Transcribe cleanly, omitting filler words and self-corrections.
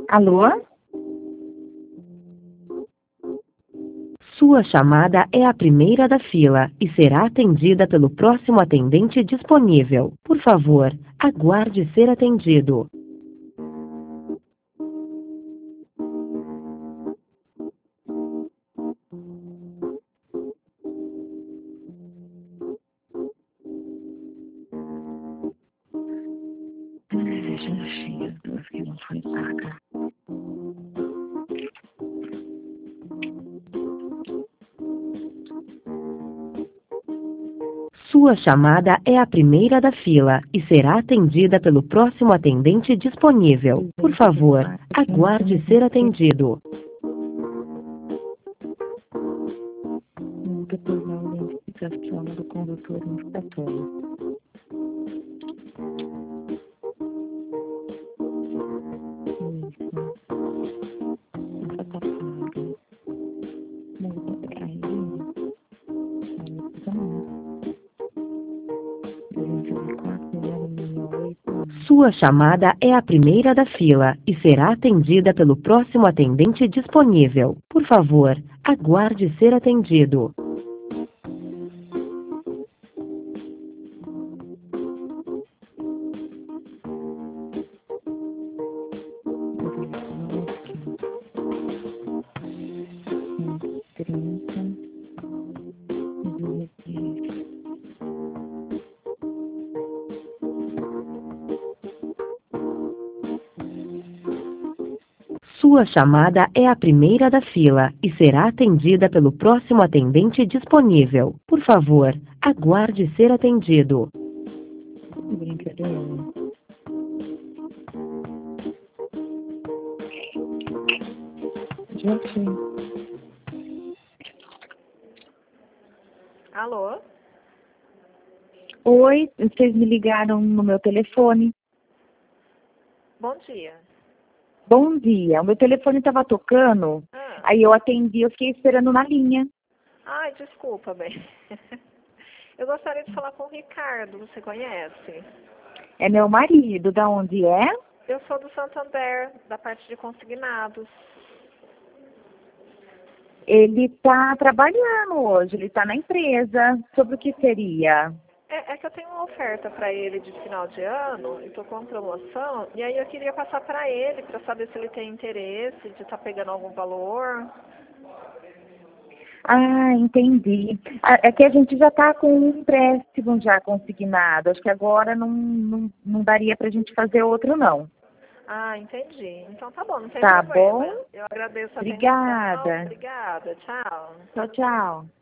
Alô? Sua chamada é a primeira da fila e será atendida pelo próximo atendente disponível. Por favor, aguarde ser atendido. Jesus, que não foi paga. Sua chamada é a primeira da fila e será atendida pelo próximo atendente disponível. Por favor, aguarde ser atendido. Depois da identificação do condutor infrator. Essa tá paga. Muda pra ele. Aí também. 204, Sua chamada é a primeira da fila e será atendida pelo próximo atendente disponível. Por favor, aguarde ser atendido. Sua chamada é a primeira da fila e será atendida pelo próximo atendente disponível. Por favor, aguarde ser atendido. brincadeira. Gente, Alô? oi, vocês me ligaram no meu telefone. Bom dia. Bom dia, o meu telefone estava tocando, aí eu atendi, eu fiquei esperando na linha. Ai, desculpa, bem. Eu gostaria de falar com o Ricardo, você conhece? É meu marido, da onde é? Eu sou do Santander, da parte de consignados. Ele está trabalhando hoje, ele está na empresa. Sobre o que seria? É que eu tenho uma oferta para ele de final de ano, e estou com promoção, e aí eu queria passar para ele, para saber se ele tem interesse de estar pegando algum valor. Ah, entendi. É que a gente já está com um empréstimo já consignado. Acho que agora não daria para a gente fazer outro, não. Ah, entendi. Então tá bom, não tem Tá problema. bom? Eu agradeço a Obrigada. atenção. Obrigada, tchau. Tchau, tchau.